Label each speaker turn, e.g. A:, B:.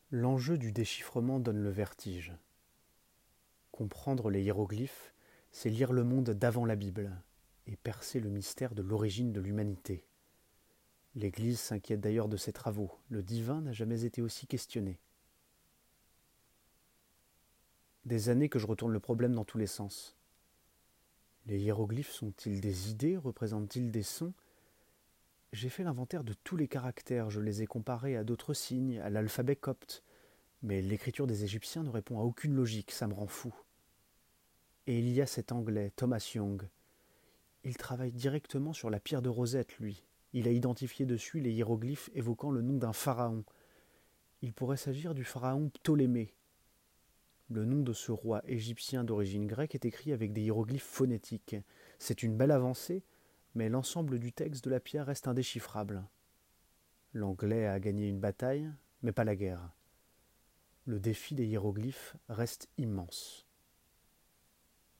A: L'enjeu du déchiffrement donne le vertige. Comprendre les hiéroglyphes, c'est lire le monde d'avant la Bible et percer le mystère de l'origine de l'humanité. L'Église s'inquiète d'ailleurs de ses travaux. Le divin n'a jamais été aussi questionné. Des années que je retourne le problème dans tous les sens. Les hiéroglyphes sont-ils des idées? Représentent-ils des sons? J'ai fait l'inventaire de tous les caractères, je les ai comparés à d'autres signes, à l'alphabet copte. Mais l'écriture des Égyptiens ne répond à aucune logique, ça me rend fou. Et il y a cet Anglais, Thomas Young. Il travaille directement sur la pierre de Rosette, lui. Il a identifié dessus les hiéroglyphes évoquant le nom d'un pharaon. Il pourrait s'agir du pharaon Ptolémée. Le nom de ce roi égyptien d'origine grecque est écrit avec des hiéroglyphes phonétiques. C'est une belle avancée, mais l'ensemble du texte de la pierre reste indéchiffrable. L'Anglais a gagné une bataille, mais pas la guerre. Le défi des hiéroglyphes reste immense.